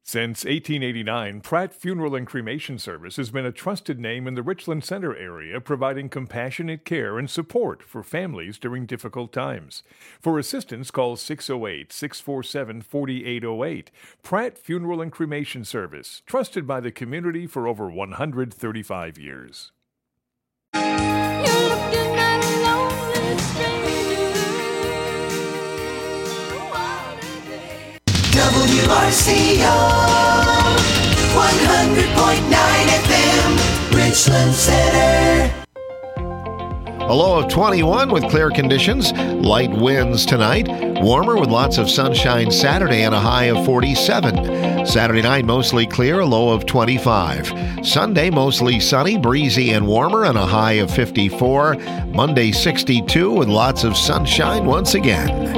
Since 1889, Pratt Funeral and Cremation Service has been a trusted name in the Richland Center area, providing compassionate care and support for families during difficult times. For assistance, call 608-647-4808. Pratt Funeral and Cremation Service, trusted by the community for over 135 years. WRCO 100.9 FM, Richland Center. A low of 21 with clear conditions. Light winds tonight. Warmer with lots of sunshine Saturday and a high of 47. Saturday night mostly clear, a low of 25. Sunday mostly sunny, breezy and warmer and a high of 54. Monday 62 with lots of sunshine once again.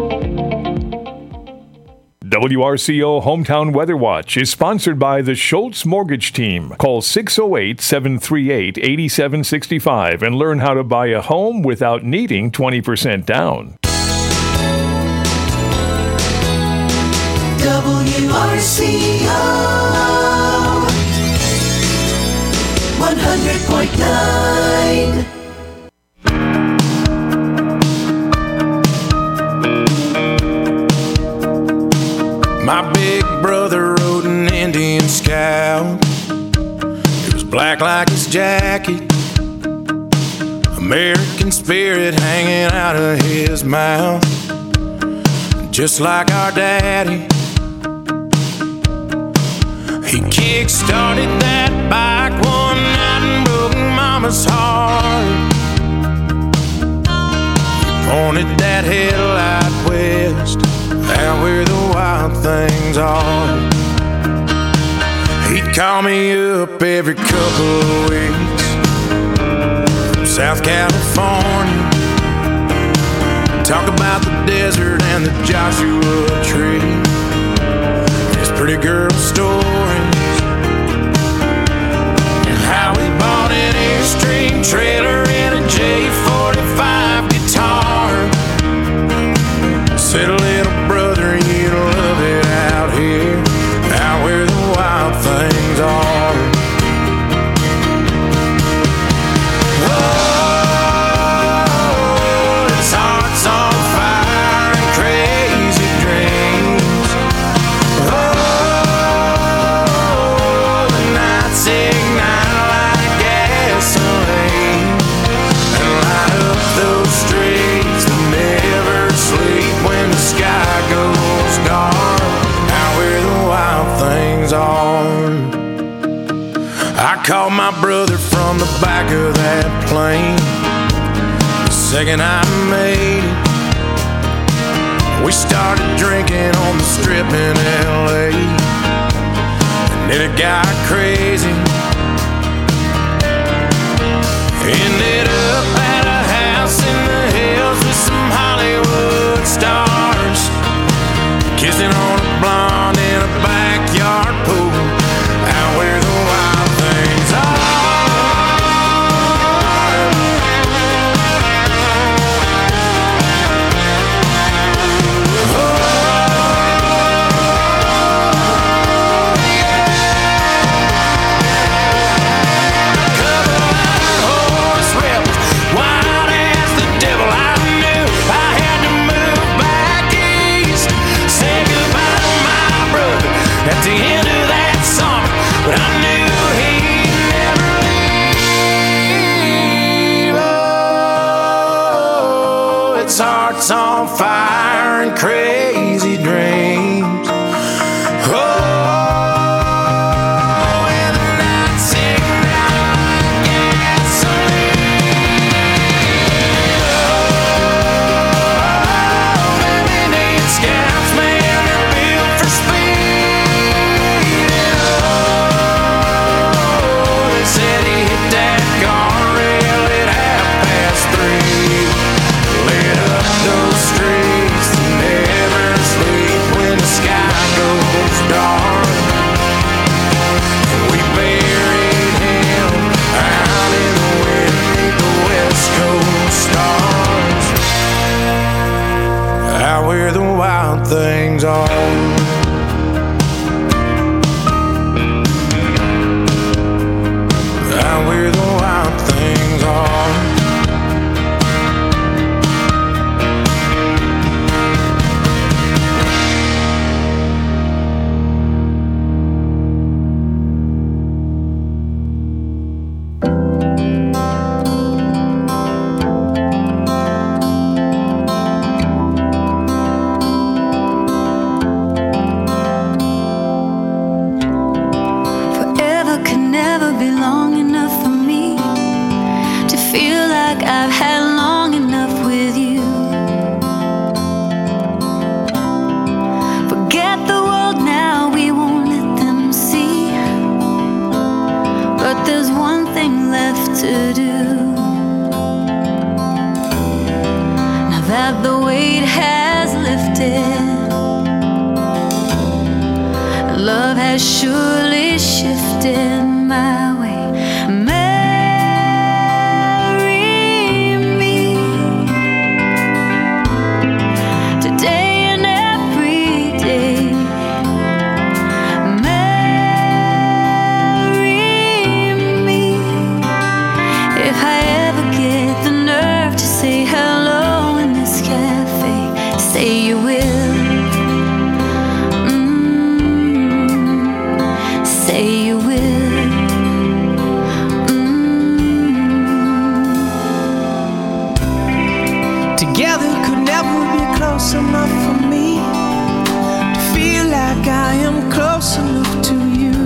WRCO Hometown Weather Watch is sponsored by the Schultz Mortgage Team. Call 608-738-8765 and learn how to buy a home without needing 20% down. WRCO 100.9. My big brother rode an Indian Scout. It was black like his jacket, American spirit hanging out of his mouth, just like our daddy. He kick-started that bike one night and broke Mama's heart. He pointed that headlight west, out where the wild things are. He'd call me up every couple of weeks from South California, talk about the desert and the Joshua Tree, his pretty girl stories, and how he bought an Airstream trailer and a J45 guitar. Said, little brother, you love it out here, out where the wild things are. Oh, his heart's on fire and crazy dreams. Oh, the nights ignite like gasoline and light up those streets that never sleep when the sky goes dark, out where the wild things are. I called my brother from the back of that plane the second I made it. We started drinking on the strip in LA, and then it got crazy. Ended up at a house in the hills with some Hollywood stars, kissing on a blonde in a backyard pool, out where the wild things are. At the end of that summer, but I knew he'd never leave. Oh, its heart's on fire and crazy dreams. Oh, and the nights ignite like gasoline. Oh, baby, need scouts, man, they're built for speed. Said he hit that guardrail at 3:30. Lit up those streets that never love has surely shifted my way. Marry me today and every day. Marry me if I ever get the nerve to say hello in this cafe. Say you will. Say you will. Together could never be close enough for me to feel like I am close enough to you.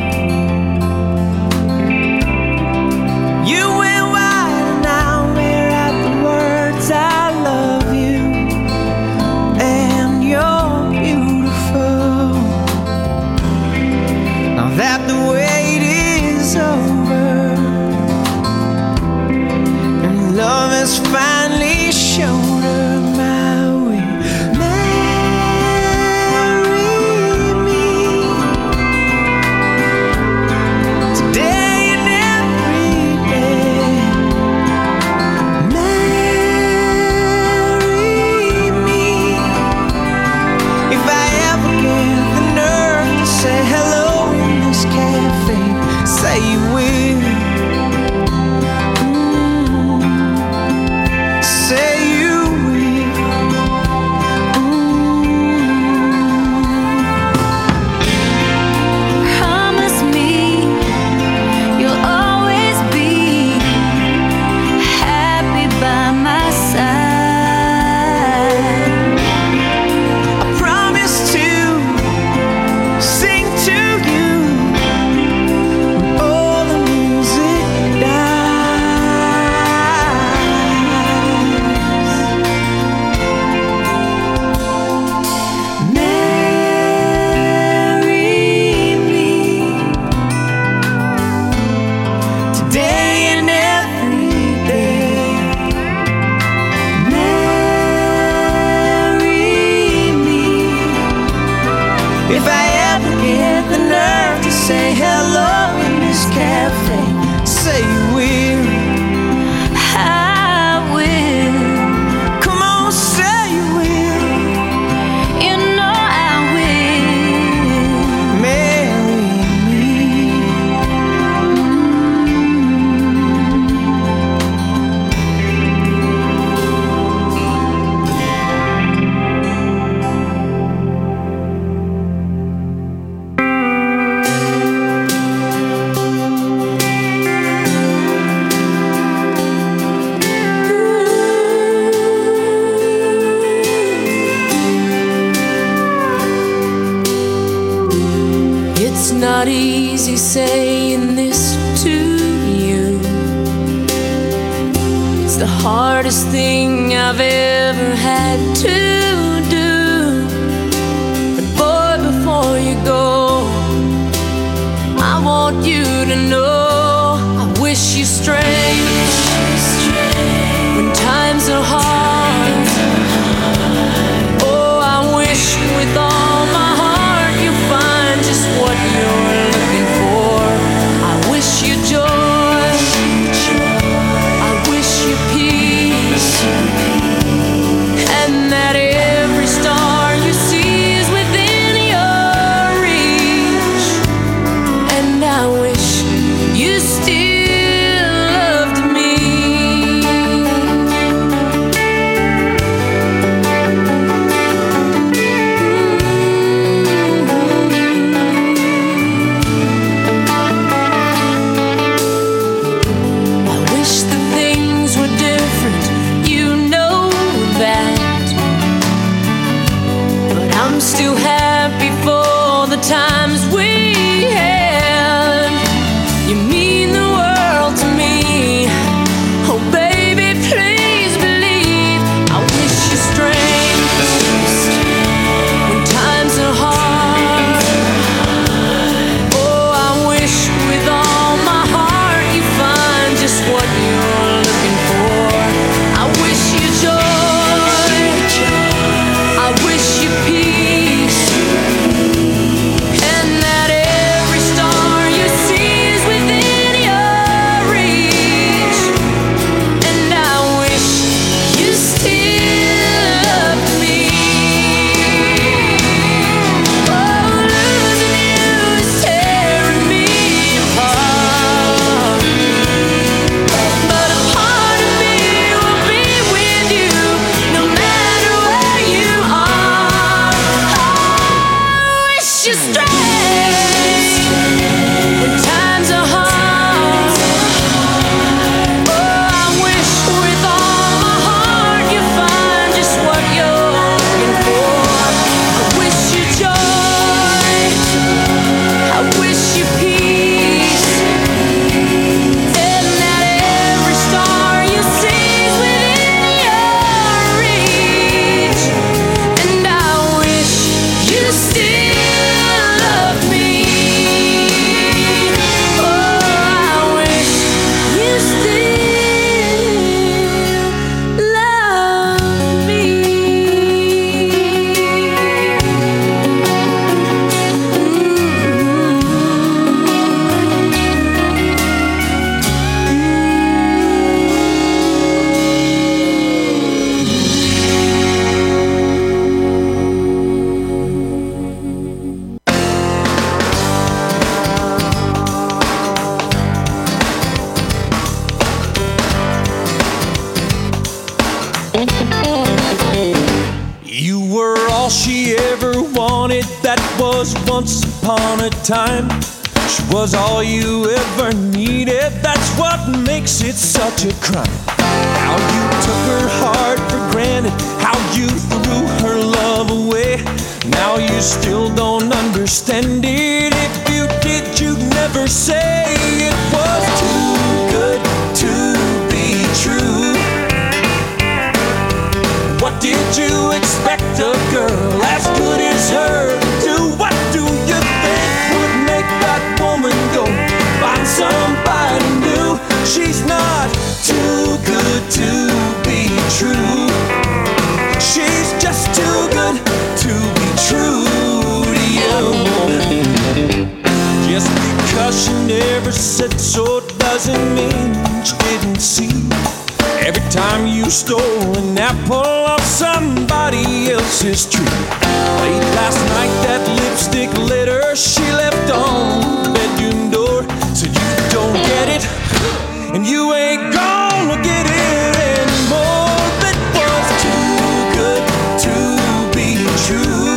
You went wide and I wear out the words I love you, and you're beautiful. Now that the wait is over and love has finally shown her my way. Marry me today and every day. Marry me if I ever get the nerve to say hello in this cafe. Say you will. Say you will. Promise me you'll always be happy by my side. I promise to sing to you when all the music dies. Marry me today and every day. Marry me if I ever get the nerve to say hello in this cafe. Say you will. I will. Come on, say you will. You know I will. Marry me. It's not easy saying this to you. It's the hardest thing I've ever had to do. But boy, before you go, I want you to know I wish you strength when times are hard. Oh, I wish with all my heart you find just what you're looking for. I wish you joy. I wish you peace. And that upon a time, she was all you ever needed. That's what makes it such a crime. How you took her heart for granted, how you threw her love away. Now you still don't understand it. If you did, you'd never say it was too good to be true. What did you expect a girl as good as her to do? What do you think would make that woman go find somebody new? She's not too good to be true. She's just too good to be true to you. Just because she never said so doesn't mean she didn't see. Every time you stole an apple off somebody else's tree. Late last night that lipstick litter she left on the bedroom door. So you don't get it, and you ain't gonna get it anymore. That was too good to be true.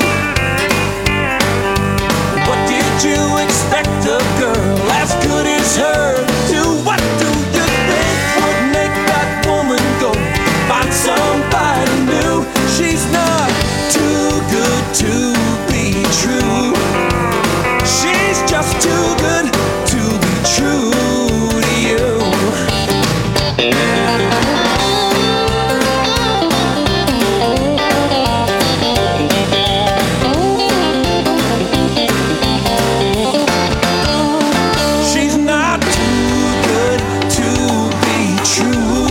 What did you expect a girl as good as her to do? What do you think would make that woman go find somebody new? She's not too good to be true. She's just too good to be true to you. She's not too good to be true.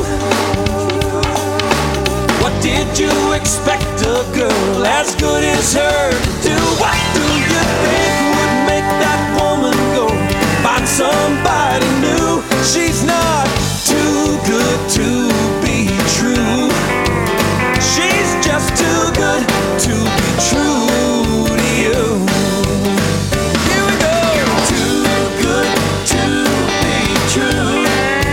What did you expect a girl as good as her to do? What do you think would make that woman go find somebody new? She's not too good to be true. She's just too good to be true to you. Here we go. Too good to be true.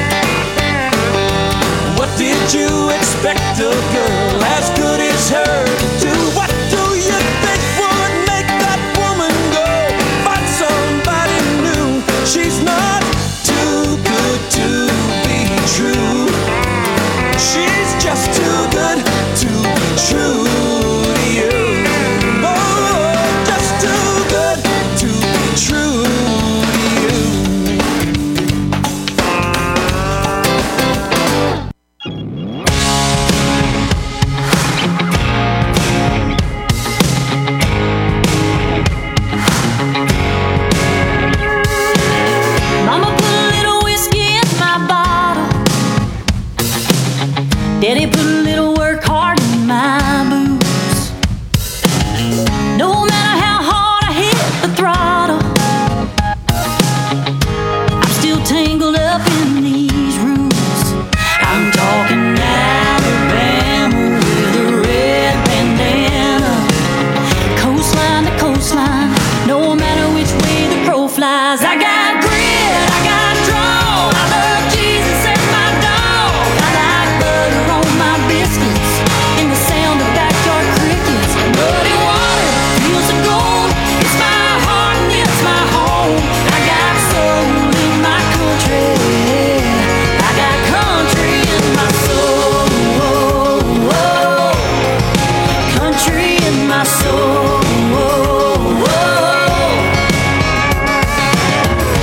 What did you expect a girl as good as her to do? What do you think would make that woman go find somebody new? She's not too good to be true. She's just too good to be true to you. Oh, just too good to be true to you. Mama put a little whiskey in my bottle. Daddy put a little work hard in my boots. No matter how hard I hit the throttle, I'm still tangled up in these roots. I'm talking Alabama with a red bandana, coastline to coastline, no matter which way the crow flies. I got grit, I got draw, I love Jesus and my dog. I like butter on my biscuits and the sound of backyard crickets. Muddy water feels the gold. It's my heart and it's my home. I got soul in my country. I got country in my soul. Country in my soul.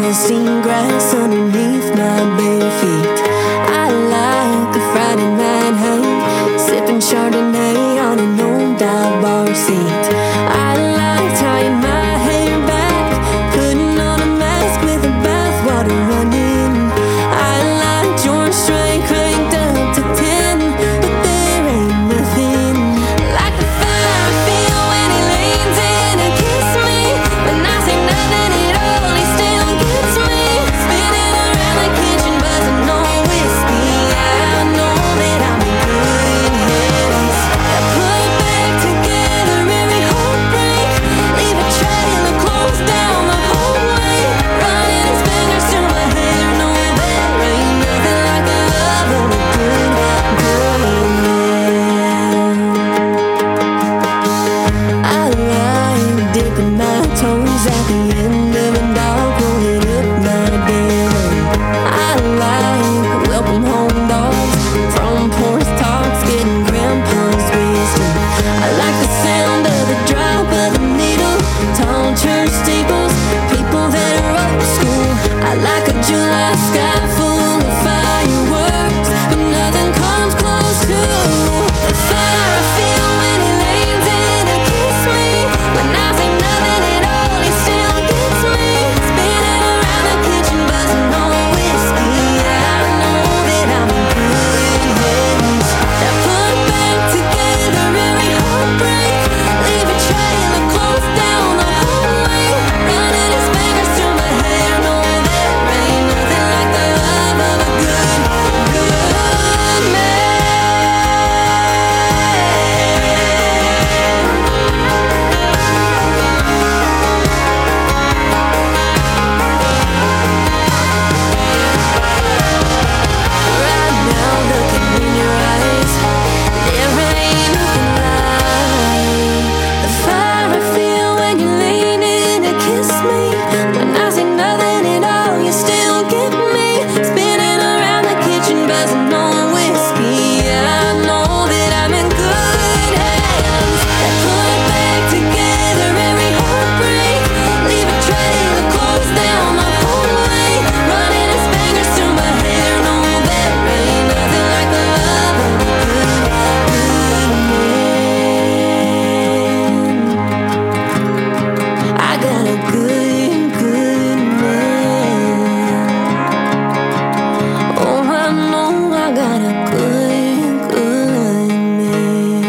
Tennessee grass underneath my bare feet. I like a Friday night hang, sipping Chardonnay on an old dive bar seat. I like tying my hair back, putting on a mask with a bathwater running. I like George Strait cranked up to 10, but there ain't nothing like the fire I feel when he leans in and kisses me. When I say nothing at all, he still gets me. Spinning around the kitchen, buzzing on whiskey. I know that I'm in good hands. I put it back together every heartbreak, leave a trail of clothes down the hallway, running his fingers through my hair. No, there ain't nothing like the love of a good man. I like dipping my toes at the end of a dog, rolling up my denim. I like welcome home dogs, from porch talks, getting grandpa's wisdom. I like the sound of the drop of the needle, tall church steeples, people that are old school. I like a July sky full of fireworks, but nothing comes close to the fire I feel when he leans in and kisses me. When I say nothing at all, he still gets me. Spinning around the kitchen, buzzing on whiskey. I know that I'm in good hands. I put it back together every heartbreak, leave a trail of clothes down the hallway, running his fingers through my hair. No, there ain't nothing like the love of a good man. Right now, looking in your eyes, there ain't nothing like the fire I feel when you lean in to kiss me. When I say nothing at all, you still get me. Spinning around the kitchen, buzzing on whiskey. I know that I'm in good hands. I put it back together every heartbreak, leave a trail of clothes down the hallway, running his fingers through my hair. No, there ain't nothing like the love of a good man. I got a good man. Oh, I know I got a good man.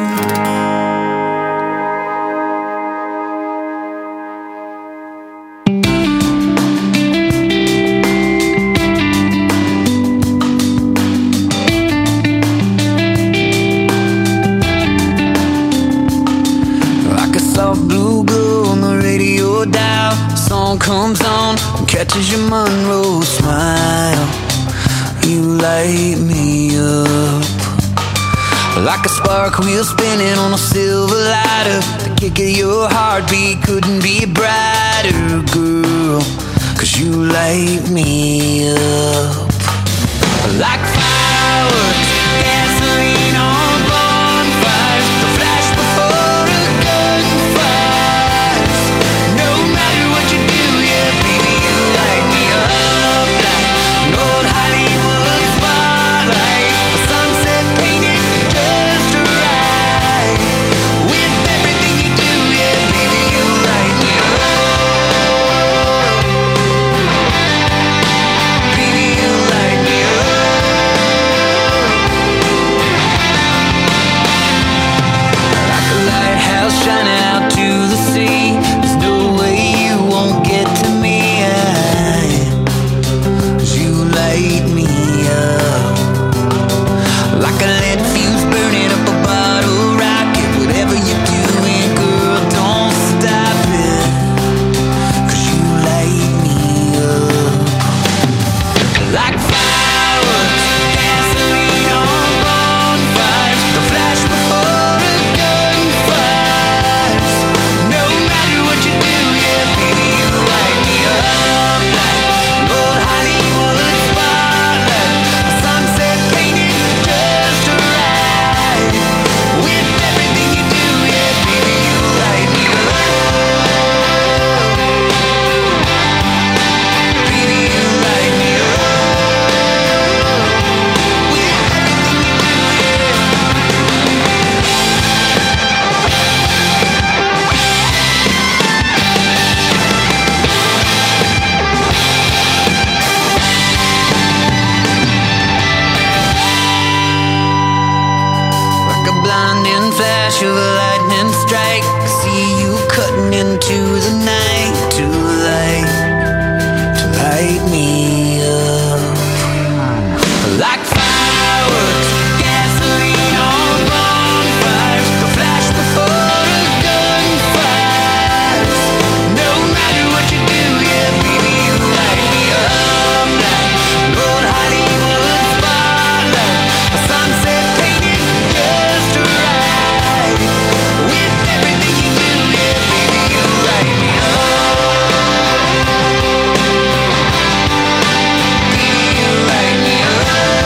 Like a soft blue glow on the radio dial, song comes on and catches your Monroe smile. You light me up like a spark wheel spinning on a silver lighter. The kick of your heartbeat couldn't be brighter, girl, 'cause you light me up like fireworks, gasoline on bonfires, the flash before a gunfire. No matter what you do, yeah, baby, you light me up like an old Hollywood spotlight, a sunset painted just right. With everything you do, yeah, baby, you light me up. Baby, you light me up. flash of a lightning strike. See you cutting into the night, too late to light me up. Like fireworks, gasoline on bonfires, the flash before a gunfire. No matter what you do, yeah, baby, you light me up like an old Hollywood spotlight, a sunset painted just right. With everything you do, yeah, baby, you light me up. Baby, you light me up.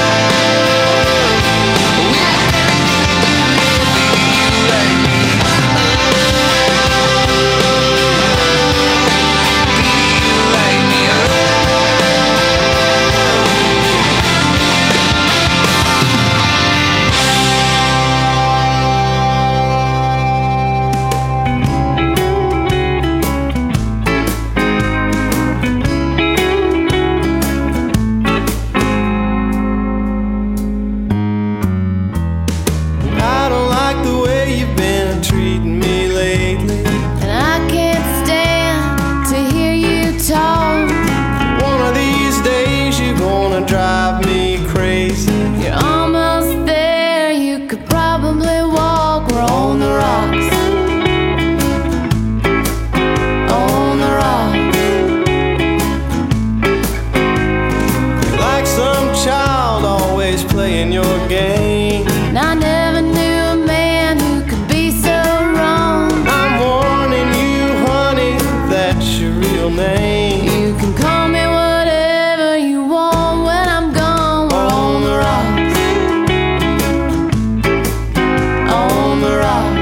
I don't like the way you've been treating me lately. And I can't stand to hear you talk. One of these days you're gonna drive me crazy. You're almost there, you could probably walk. We're on the rocks. On the rocks. Like some child always playing your game. And I never knew a man who could be so wrong. I'm warning you, honey, that's your real name. You can call me whatever you want when I'm gone. We're on the rocks. On the rocks.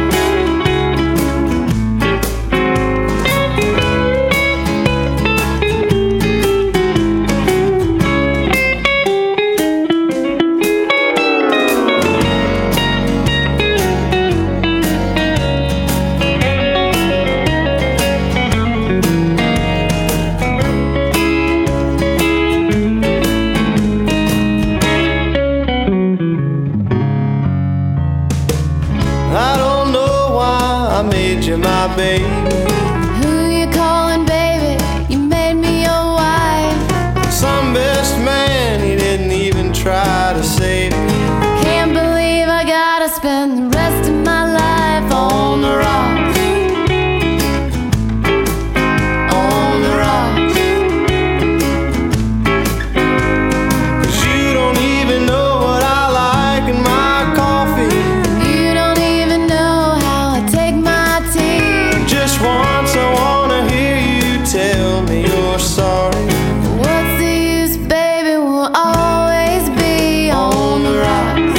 I don't know why I made you my baby. Who you calling, baby? You made me your wife. Some best man, he didn't even try to save me. Can't believe I gotta spend the rest of my life on the rocks. On the rocks. 'Cause you don't even know what I like in my coffee. You don't even know how I take my tea. Just once I wanna hear you tell me you're sorry. What's the use, baby? We'll always be on the rocks.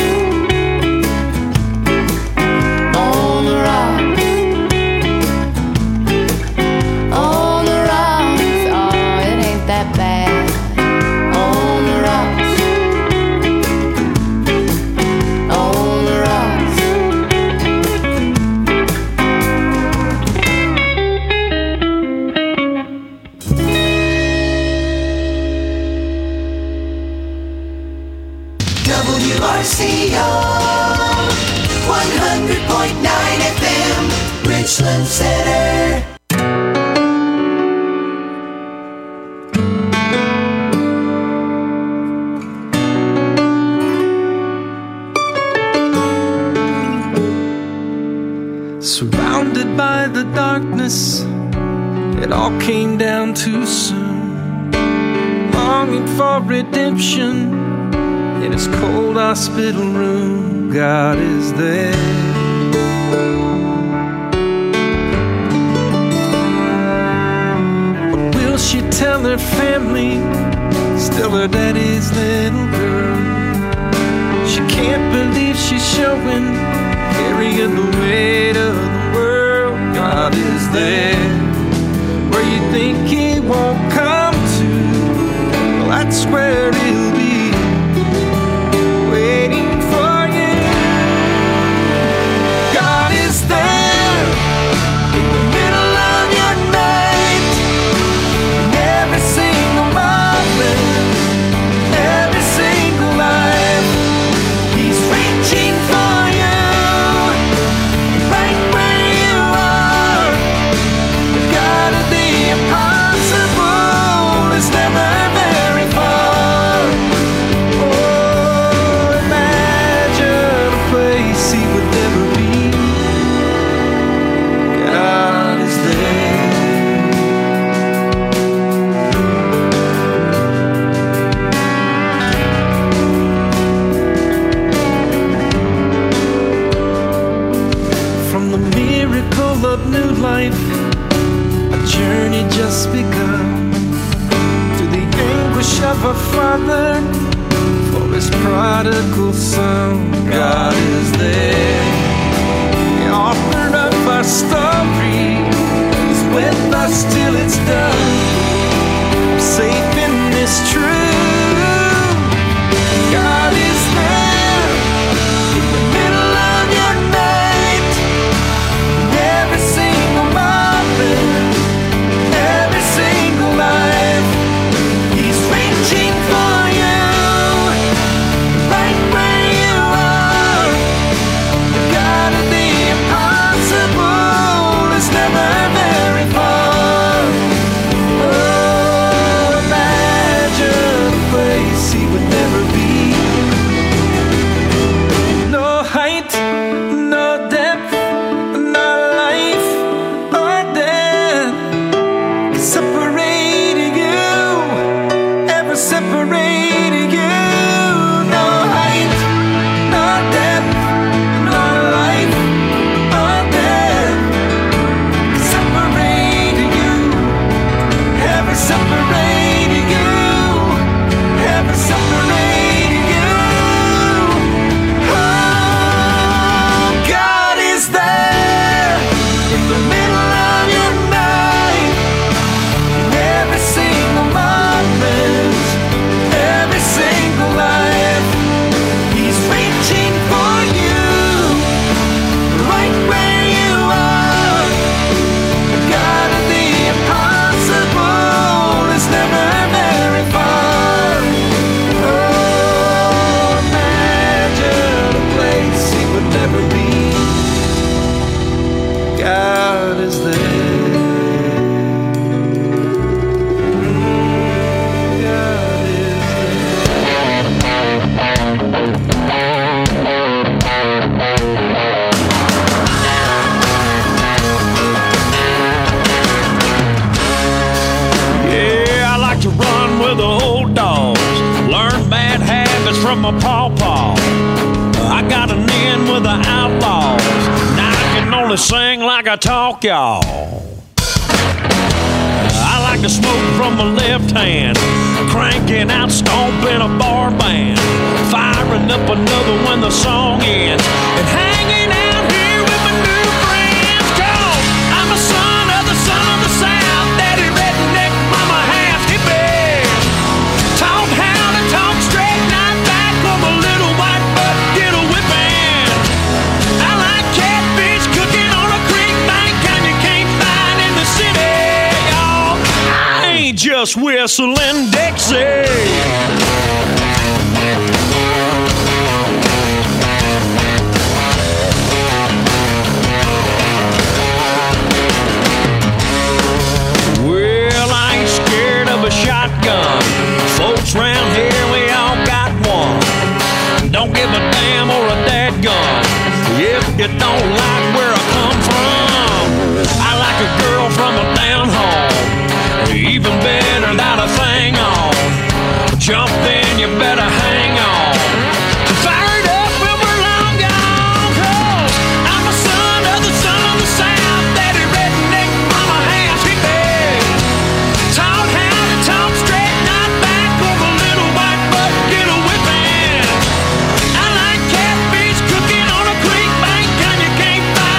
On the rocks. On the rocks. Oh, it ain't that bad. On the rocks. On the rocks. WRCO 100.9 FM, Richland Center. Surrounded by the darkness, it all came down too soon. Longing for redemption in his cold hospital room. God is there. But will she tell her family, still her daddy's little girl? She can't believe she's showing, carrying the weight of the world. God is there. Where you think he won't come to, well, that's where he'll be, waiting for you. God is there in the middle of your night, in every single moment, every single life. He's reaching for you. of a father for his prodigal son. God is there. He authored up our story. He's with us till it's done. Safe in this truth. God is there in the middle of your night. Every single moment, every single life. He's reaching for you, right where you are. The God of the impossible is never very far. Oh, imagine a place he would never be. No height, no depth, no life or death separating you, ever separating you. No height, no depth, no life or death separating you, ever separating you, ever separating you. Oh, God is there in the middle of your night. Every single moment, every single life. He's reaching for you, right where you are. The God of the impossible is never very far. Oh, imagine a place he would never be. God is there. God is Yeah, I like to run with the old dogs. Learn bad habits from my pawpaw. I got an in with the outlaws. Now I can only sing like I talk, y'all. I like to smoke from my left hand, cranking out, stomping a bar band, firing up another when the song ends, and hanging out here with my new friends. 'Cause I'm a son of the South, daddy redneck, mama half hippie. Taught how to talk straight, not back from a little white butt, get a whipping. I like catfish cooking on a creek bank, kind you can't find in the city, y'all. I ain't just whistling Dixie. Well, I ain't scared of a shotgun. Folks round here, we all got one. Don't give a damn or a dadgum if you don't like where I come from. I like a girl from a down home, even better without a thing on. Jump in, you better hang on. Fired up when we're long gone, 'cause I'm a son of the South, daddy redneck, mama half hippie. Taught how to talk straight, not back, or a little white butt, get a whipping. I like catfish cooking on a creek bank, kind you can't find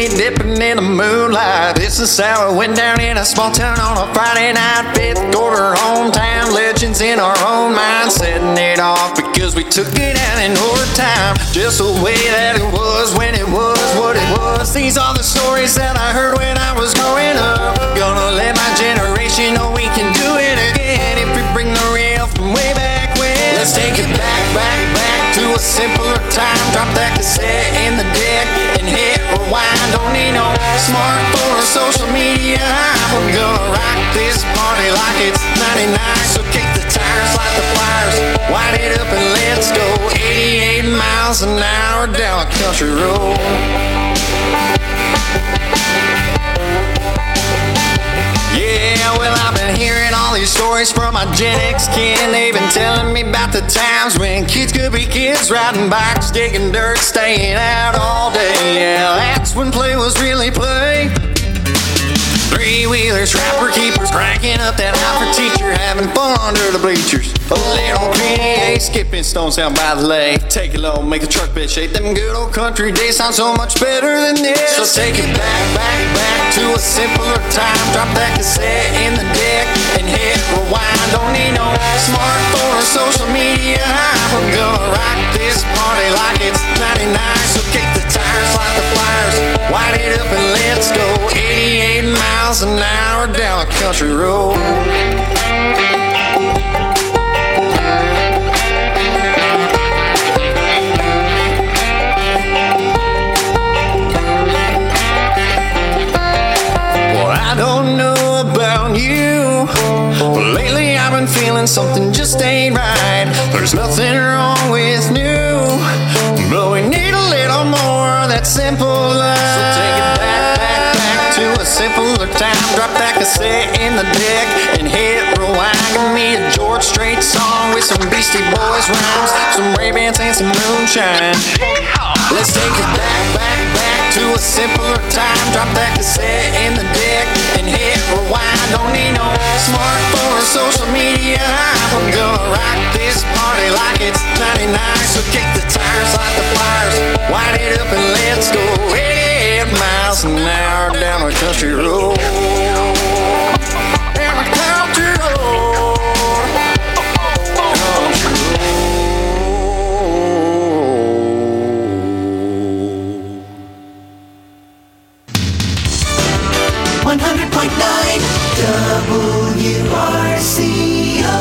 dipping in the moonlight. This is how it went down in a small town on a Friday night. Fifth quarter hometown legends in our own mind, setting it off because we took it out in our time. Just the way that it was when it was what it was. These are the stories that I heard when I was growing up. Gonna let my generation know we can do it again if we bring the real from way back when. Let's take it back, back, back to a simpler time. Drop that cassette in the deck and hit rewind. Don't need no smartphone or social media. We're gonna rock this party like it's 99. So kick the tires, light the fires, wind it up and let's go. 88 miles an hour down a country road. Yeah, well, I've been hearing all these stories from my Gen X kin. They've been telling me about the times when kids could be kids, riding bikes, digging dirt, staying out all day. Yeah, that's when play was really play. Three-wheelers, trapper keepers, cranking up that high for teacher, having fun under the bleachers. A little PDA, skipping stones down by the lake. Take it low, make the truck bed shake. Them good old country days sound so much better than this. So take it back, back, back to a simpler time. Drop that cassette in the deck and hit rewind. Don't need no smartphone or social media. We're gonna rock this party like it's 99. So kick the tires, light the fires, wind it up and let's go. 88 miles an hour down a country road. Well, I don't know about you, but lately I've been feeling something just ain't right. There's nothing wrong with new, but we need a little more of that simple love. So take it back, back, back to a simpler time. Drop that cassette in the deck and hit rewind. Give me a George Strait song with some Beastie Boys rhymes, some Ray-Bans and some moonshine. Let's take it back, back, back to a simpler time. Drop that cassette in the deck and hit rewind. Don't need no smartphone or social media. We're gonna rock this party like it's 99. So kick the tires, light the fires, wind it up and let's go. 88 miles an hour down a country road. Down a country road. Country road. 100.9 WRCO.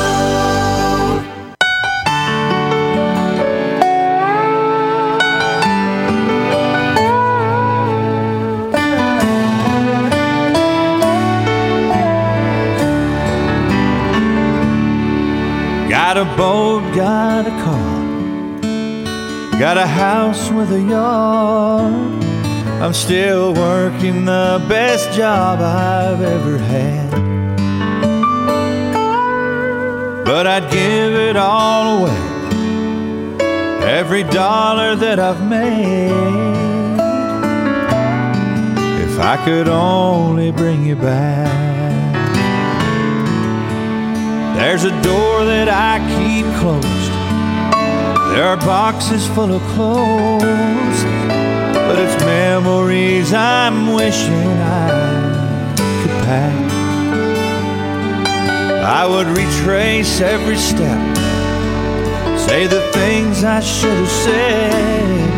Got a boat, got a car, got a house with a yard. I'm still working the best job I've ever had, but I'd give it all away, every dollar that I've made, if I could only bring you back. There's a door that I keep closed, there are boxes full of clothes, but it's memories I'm wishing I could pack. I would retrace every step, say the things I should have said,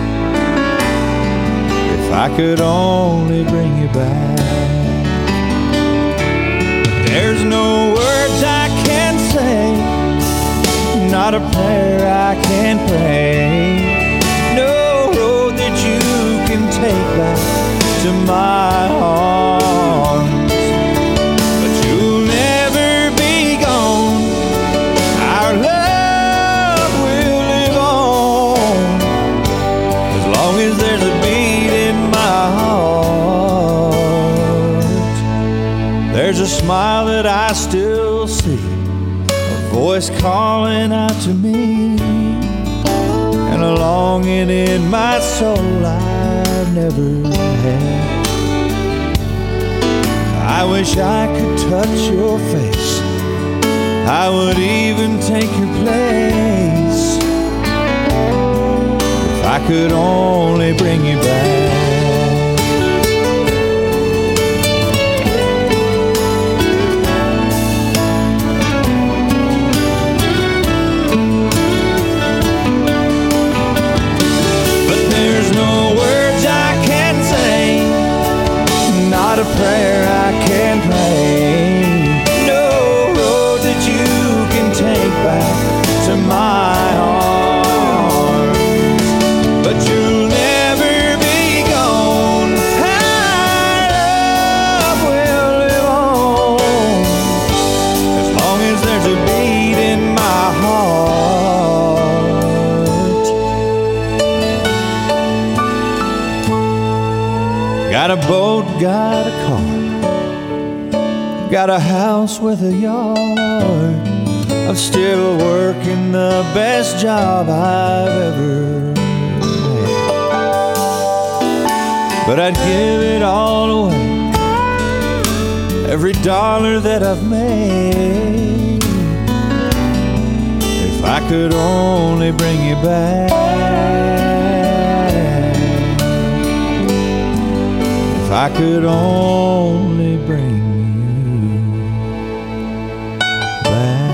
if I could only bring you back. There's no words I can say, not a prayer I can pray, no road that you can take back to my arms, but you'll never be gone. Our love will live on as long as there's a beat in my heart. There's a smile that I still see, a voice calling out to me, and a longing in my soul I've never had. I wish I could touch your face, I would even take your place, if I could only bring you back. got a car, got a house with a yard. I'm still working the best job I've ever had. But I'd give it all away, every dollar that I've made, if I could only bring you back. If I could only bring you back.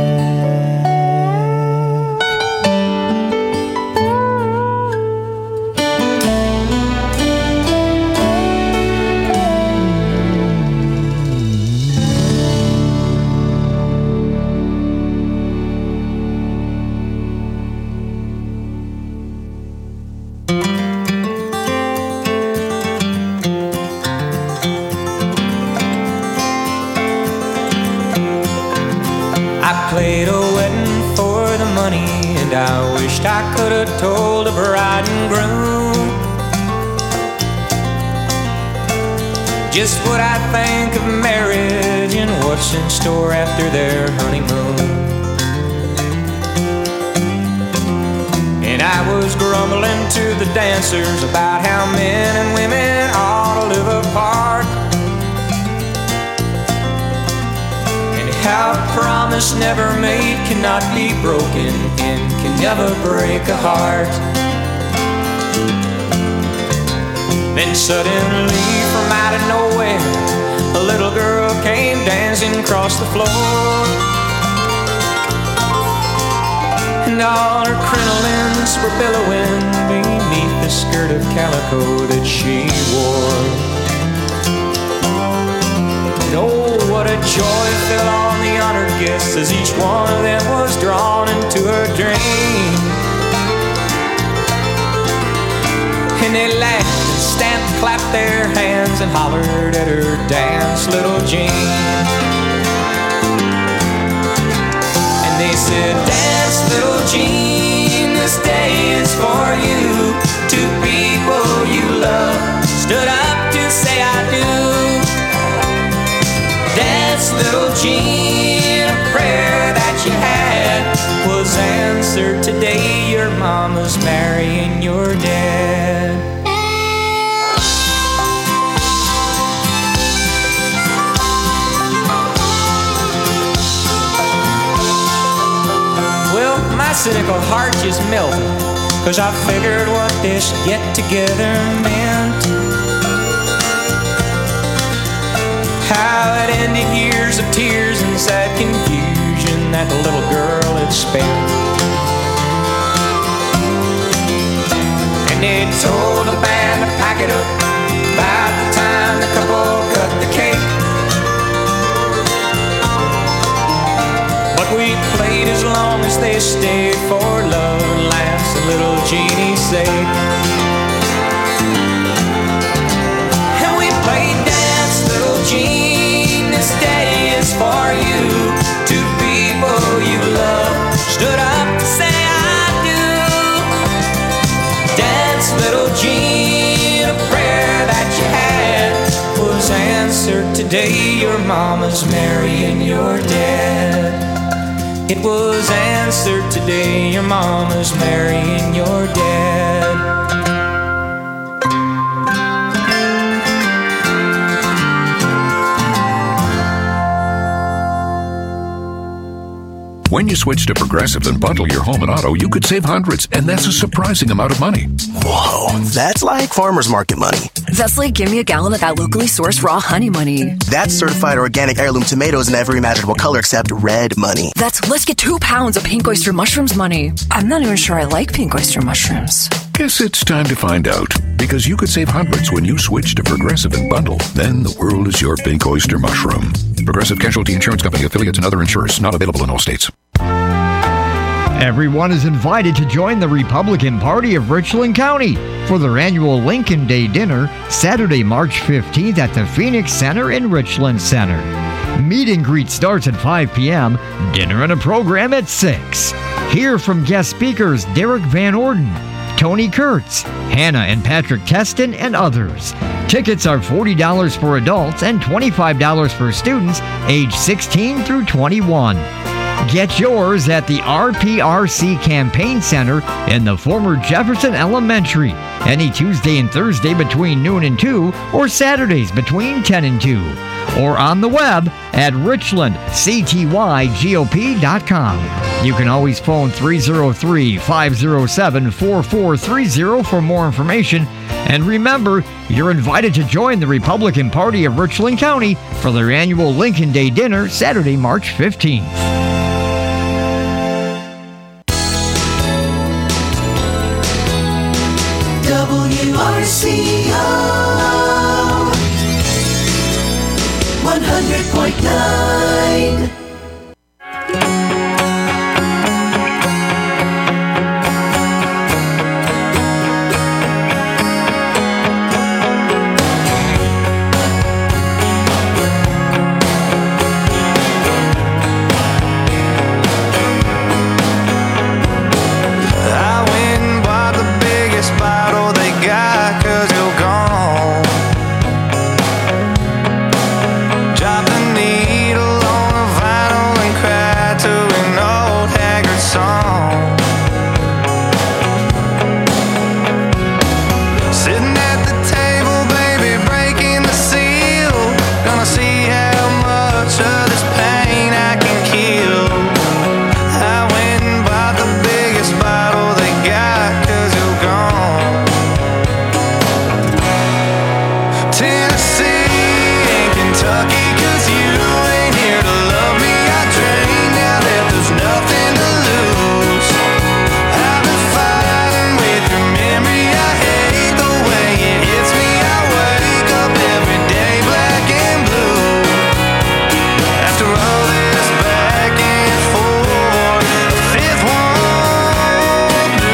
Played a wedding for the money, and I wished I could have told the bride and groom just what I think of marriage and what's in store after their honeymoon. And I was grumbling to the dancers about how men and women ought to live apart, how a promise never made cannot be broken and can never break a heart. Then suddenly from out of nowhere, a little girl came dancing across the floor, and all her crinolines were billowing beneath the skirt of calico that she wore. And oh, what a joy fell on the honored guests as each one of them was drawn into her dream. And they laughed and stamped, clapped their hands and hollered at her, "Dance, little Jean." And they said, "Dance, little Jean, this day is for you. Two people you love stood up to say I do. Dance, little Jean, a prayer that you had was answered today. Your mama's marrying your dad." Well, my cynical heart just melted, 'cause I figured what this get-together meant, how it ended years of tears and sad confusion that the little girl had spent. And they told the band to pack it up about the time the couple cut the cake. But we played as long as they stayed, for love and laughs and little Jeannie's sake. And we played Dance, Little Jean, this day is for you. Two people you love stood up to say I do. Dance, Little Jean, a prayer that you had was answered today. Your mama's marrying your dad. It was answered today. Your mama's marrying your dad. When you switch to Progressive and bundle your home and auto, you could save hundreds, and that's a surprising amount of money. Whoa, that's like farmer's market money. That's like give me a gallon of that locally sourced raw honey money. That's certified organic heirloom tomatoes in every imaginable color except red money. That's let's get 2 pounds of pink oyster mushrooms money. I'm not even sure I like pink oyster mushrooms. Guess it's time to find out, because you could save hundreds when you switch to Progressive and bundle. Then the world is your pink oyster mushroom. Progressive Casualty Insurance Company, affiliates, and other insurers. Not available in all states. Everyone is invited to join the Republican Party of Richland County for their annual Lincoln Day dinner, Saturday, March 15th at the Phoenix Center in Richland Center. Meet and greet starts at 5 p.m., dinner and a program at 6. Hear from guest speakers Derek Van Orden, Tony Kurtz, Hannah and Patrick Teston, and others. Tickets are $40 for adults and $25 for students age 16 through 21. Get yours at the RPRC Campaign Center in the former Jefferson Elementary, any Tuesday and Thursday between noon and 2, or Saturdays between 10 and 2, or on the web at richlandctygop.com. You can always phone 303-507-4430 for more information. And remember, you're invited to join the Republican Party of Richland County for their annual Lincoln Day dinner Saturday, March 15th. WRCO 100.9. Drop the needle on the vinyl and cry to an old haggard song. Sitting at the table, baby, breaking the seal. Gonna see how much of this pain I can kill. I went and bought the biggest bottle they got, 'cause you're gone. Tennessee and Kentucky, 'cause you ain't here to love me. I drink now that there's nothing to lose. I've been fighting with your memory. I hate the way it hits me. I wake up every day black and blue. After all this back and forth, the fifth won't do.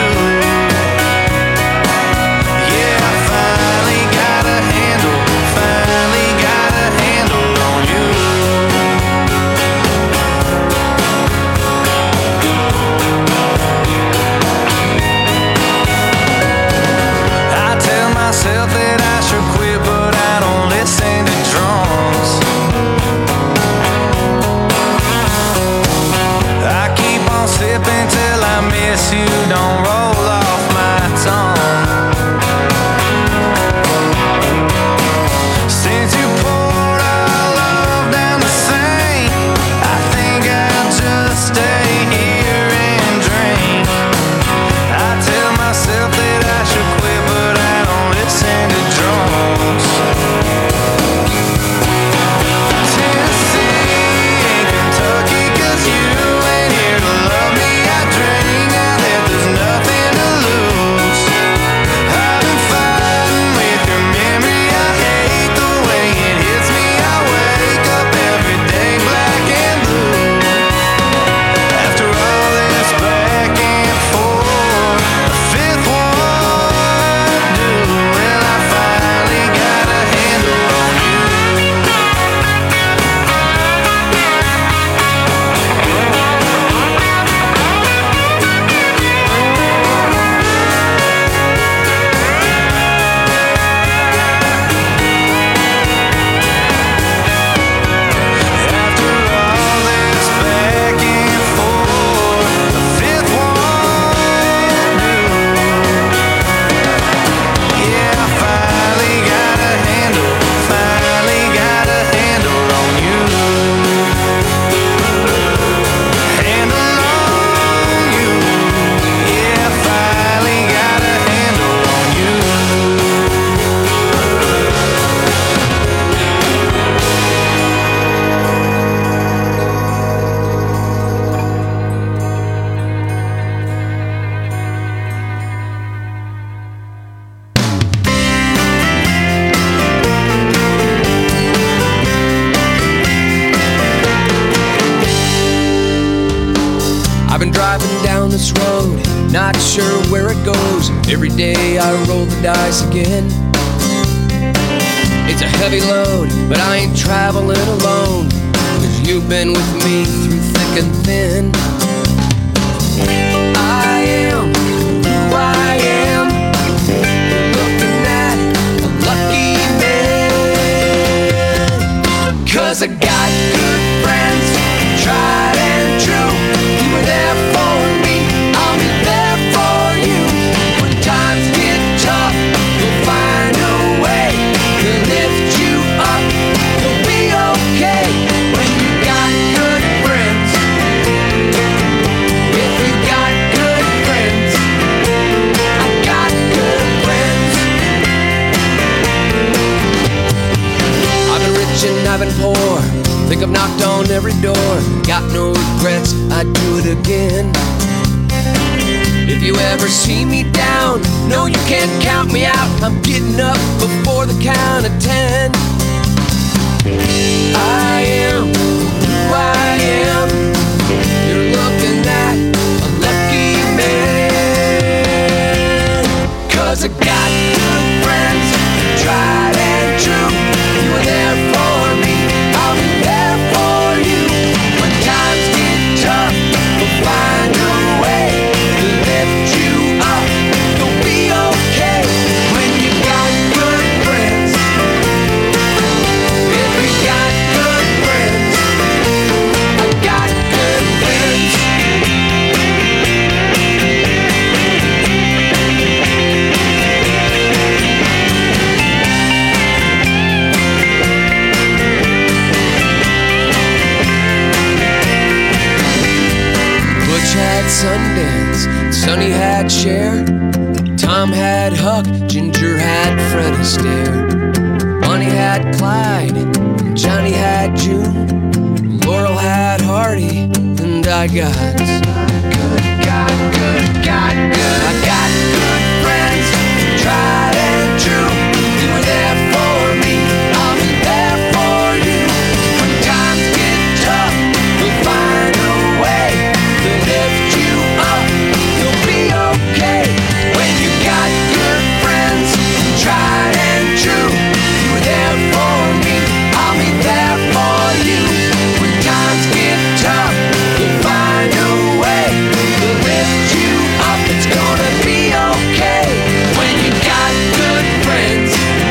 Yeah, I finally got a handle on you. I tell myself that I should quit, but I don't listen to drums. I keep on sipping till I miss you, don't roll off my tongue. Since you poured our love down the sink, I think I'll just stay here and drink. I tell myself that I should quit, but I don't listen to drums. Tennessee and Kentucky, 'cause you ain't here to love me. I drink now that there's nothing to lose. I've been fighting with your memory. I hate the way it hits me. I wake up every day black and blue. After all this back and forth, the fifth won't do. Well, I finally got a handle on you. After all this back and forth, the fifth won't do. Yeah, I finally got a handle on you. Handle on you. Yeah, I finally got a handle on you. I've been driving down this road, not sure where it goes. Every day I roll the dice again. It's a heavy load, but I ain't traveling alone, 'cause you've been with me through thick and thin. I am who I am, looking at a lucky man. 'Cause I got good friends, tried and true. You were there for me, I'll be there for you. When times get tough, you'll find a way to lift you up. You'll be okay when you got good friends. If you got good friends, I got good friends. I've been rich and I've been poor, think I've knocked on every door. Got no regrets, I'd do it again. If you ever see me down, no, you can't count me out. I'm getting up before the count of 10. I am who I am. You're looking at a lucky man. 'Cause I got good friends, tried and true. You were there for me, I'll be there for you. When times get tough, we'll find a way to lift you up. You'll be okay when you got good friends. If you got good friends, I got good friends. Butch had Sundance, Sonny had Cher, Tom had Huck, Ginger had Fred Astaire, Bonnie had Clyde, Johnny had June, Laurel had Hardy, and I got good. I got good friends, tried and true. You were there for me, I'll be there for you. When times get tough, we'll find a way to lift you up. You'll be okay when you got good friends, tried and true. You were there for me, I'll be there for you. When times get tough, we'll find a way to lift you up. It's gonna be okay when you got good friends.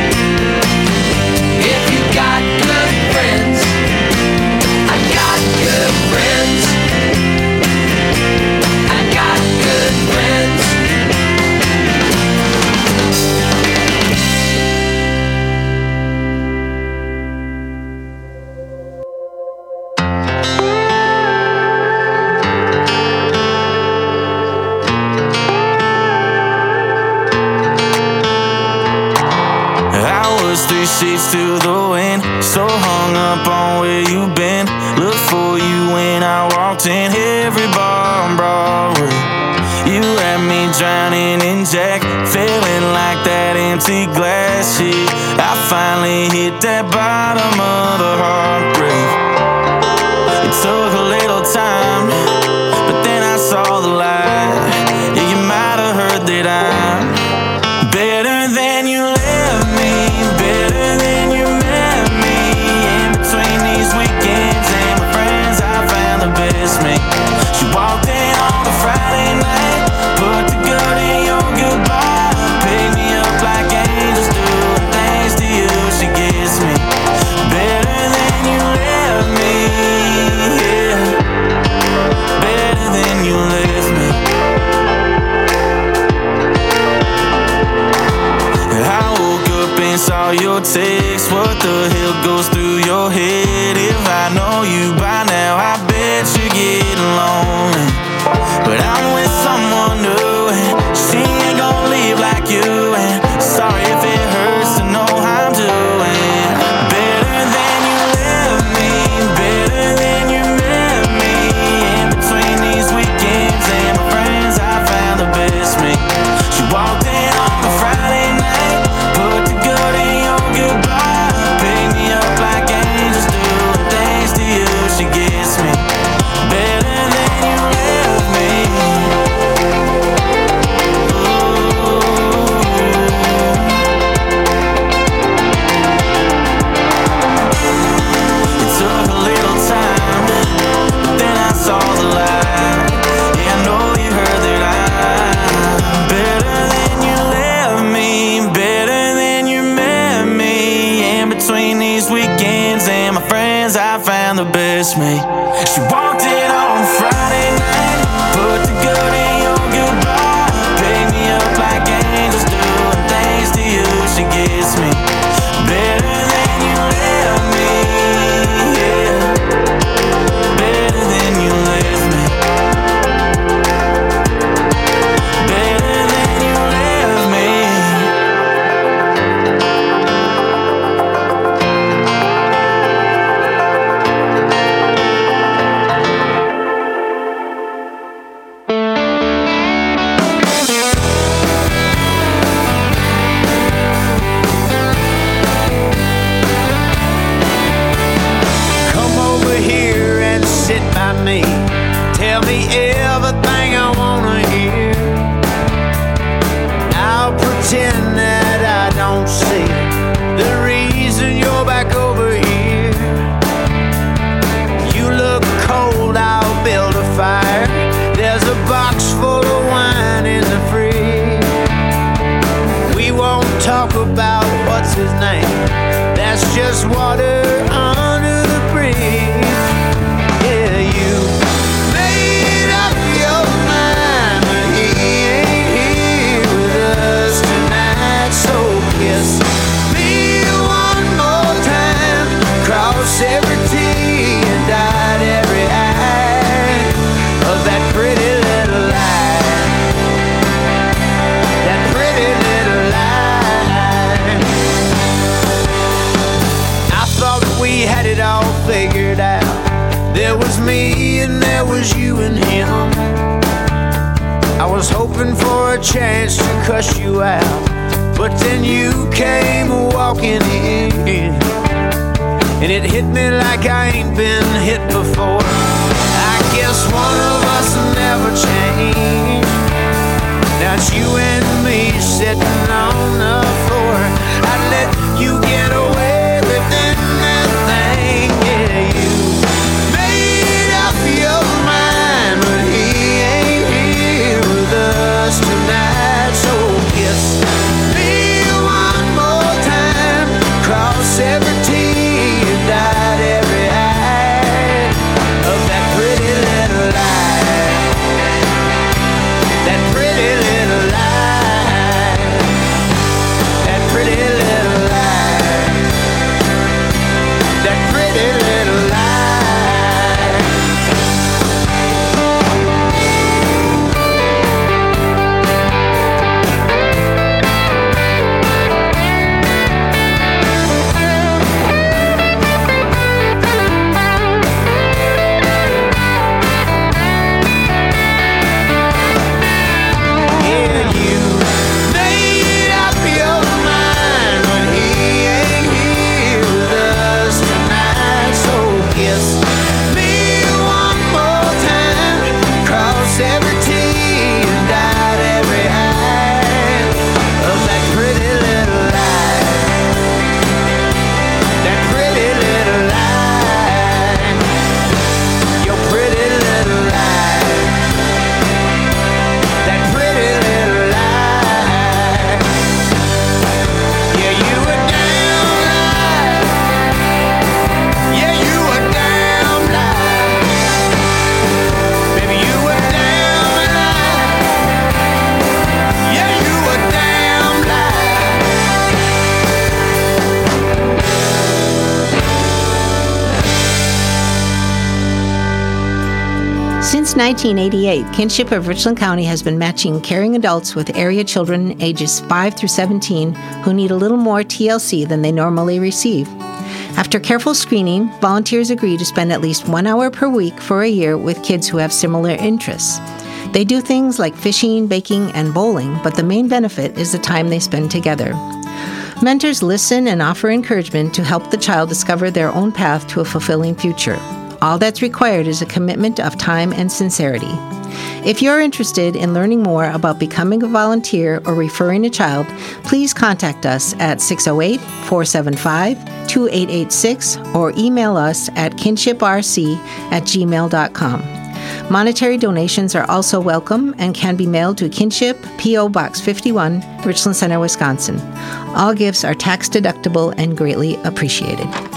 If you got good friends, I got good friends. I got good friends. I was 3 sheets to the wind, so hung up on where you been. Looked for you when I walked in every bar on Broadway. You had me drowning in Jack, feeling like that empty glass sheet. I finally hit that bottom of the heartbreak. It took a little time, but then I saw the light. Yeah, you might have heard that I'm better than you left me, better than you met me. In between these weekends and my friends, I found the best me. She walked in on a Friday night, put the good in your goodbye, picked me up like angels do, and thanks to you, she gets me better than you left me, yeah, better than you left me. I woke up and saw your text. What the hell goes through your head? If I know you by now, I bet you're getting lonely. But I'm with someone new, and she ain't gonna leave like you. And sorry if it hurts to know how I'm doing. Better than you left me, better than you met me. In between these weekends and my friends, I found the best me. She walked in on a Friday night, put the good in your goodbye, picked me up like angels do, and thanks to you, she gets me better than you just water under the bridge. Yeah, you made up your mind, but he ain't here with us tonight. So kiss me one more time, cross every T and dot every I of that pretty little lie. That pretty little lie. I thought that we had it all figured out. There was me and there was you and him. I was hoping for a chance to cuss you out, but then you came walking in, and it hit me like I ain't been hit before. I guess one of us never changed. Now it's you and me sitting on the floor. I'd let you get away with anything. Yeah, you made up your mind, but he ain't here with us tonight. So kiss me one more time, cross every T and dot every I of that pretty little lie. That pretty little lie. That pretty little lie. That pretty little lie. Yeah, you made up your mind, but he ain't here with us tonight. So kiss me one more time, cross every T and dot every I of that pretty little lie. That pretty little lie. Your pretty little lie. That pretty little lie. Yeah, you a damn lie. Yeah, you a damn lie. Baby, you a damn lie. Yeah, you a damn lie. Since 1988, Kinship of Richland County has been matching caring adults with area children ages 5 through 17 who need a little more TLC than they normally receive. After careful screening, volunteers agree to spend at least 1 hour per week for a year with kids who have similar interests. They do things like fishing, baking, and bowling, but the main benefit is the time they spend together. Mentors listen and offer encouragement to help the child discover their own path to a fulfilling future. All that's required is a commitment of time and sincerity. If you're interested in learning more about becoming a volunteer or referring a child, please contact us at 608-475-2886 or email us at kinshiprc@gmail.com. Monetary donations are also welcome and can be mailed to Kinship, P.O. Box 51, Richland Center, Wisconsin. All gifts are tax deductible and greatly appreciated.